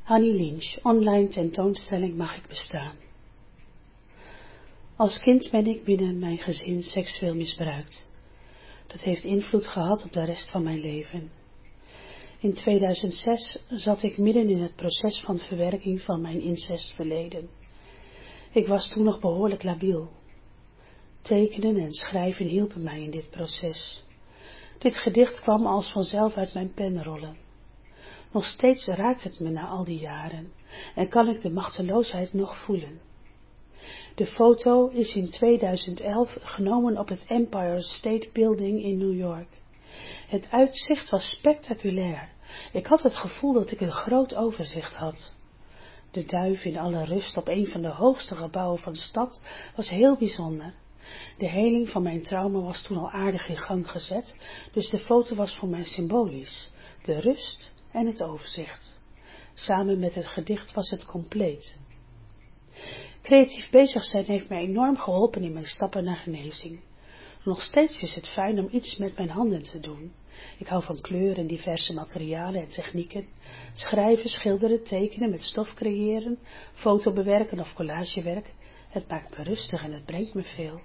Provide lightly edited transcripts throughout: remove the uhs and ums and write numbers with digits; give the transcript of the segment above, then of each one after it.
Annie Lynch, online tentoonstelling Mag ik bestaan? Als kind ben ik binnen mijn gezin seksueel misbruikt. Dat heeft invloed gehad op de rest van mijn leven. In 2006 zat ik midden in het proces van verwerking van mijn incestverleden. Ik was toen nog behoorlijk labiel. Tekenen en schrijven hielpen mij in dit proces. Dit gedicht kwam als vanzelf uit mijn pen rollen. Nog steeds raakt het me na al die jaren en kan ik de machteloosheid nog voelen. De foto is in 2011 genomen op het Empire State Building in New York. Het uitzicht was spectaculair. Ik had het gevoel dat ik een groot overzicht had. De duif in alle rust op een van de hoogste gebouwen van de stad was heel bijzonder. De heling van mijn trauma was toen al aardig in gang gezet, dus de foto was voor mij symbolisch. De rust en het overzicht. Samen met het gedicht was het compleet. Creatief bezig zijn heeft mij enorm geholpen in mijn stappen naar genezing. Nog steeds is het fijn om iets met mijn handen te doen. Ik hou van kleur en diverse materialen en technieken. Schrijven, schilderen, tekenen, met stof creëren, foto bewerken of collagewerk. Het maakt me rustig en het brengt me veel.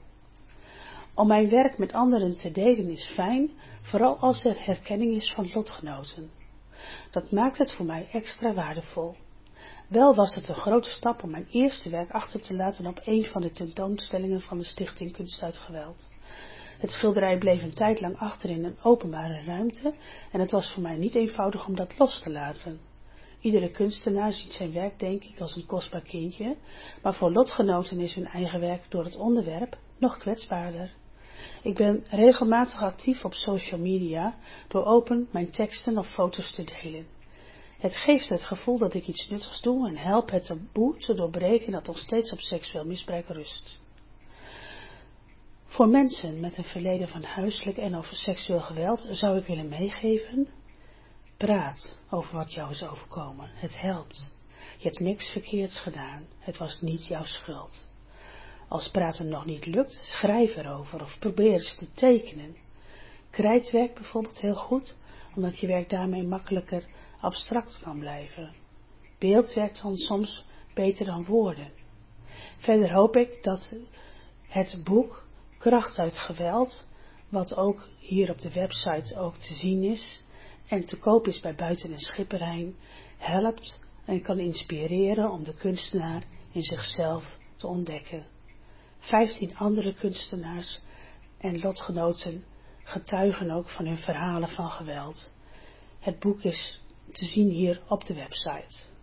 Om mijn werk met anderen te delen is fijn, vooral als er herkenning is van lotgenoten. Dat maakt het voor mij extra waardevol. Wel was het een grote stap om mijn eerste werk achter te laten op een van de tentoonstellingen van de Stichting Kunst uit Geweld. Het schilderij bleef een tijd lang achter in een openbare ruimte en het was voor mij niet eenvoudig om dat los te laten. Iedere kunstenaar ziet zijn werk denk ik als een kostbaar kindje, maar voor lotgenoten is hun eigen werk door het onderwerp nog kwetsbaarder. Ik ben regelmatig actief op social media door open mijn teksten of foto's te delen. Het geeft het gevoel dat ik iets nuttigs doe en help het taboe te doorbreken dat nog steeds op seksueel misbruik rust. Voor mensen met een verleden van huiselijk en over seksueel geweld zou ik willen meegeven: praat over wat jou is overkomen. Het helpt. Je hebt niks verkeerds gedaan. Het was niet jouw schuld. Als praten nog niet lukt, schrijf erover of probeer eens te tekenen. Krijt werkt bijvoorbeeld heel goed, omdat je werk daarmee makkelijker abstract kan blijven. Beeld werkt dan soms beter dan woorden. Verder hoop ik dat het boek Kracht uit Geweld, wat ook hier op de website ook te zien is en te koop is bij Buiten en Schipperijn, helpt en kan inspireren om de kunstenaar in zichzelf te ontdekken. 15 andere kunstenaars en lotgenoten getuigen ook van hun verhalen van geweld. Het boek is te zien hier op de website.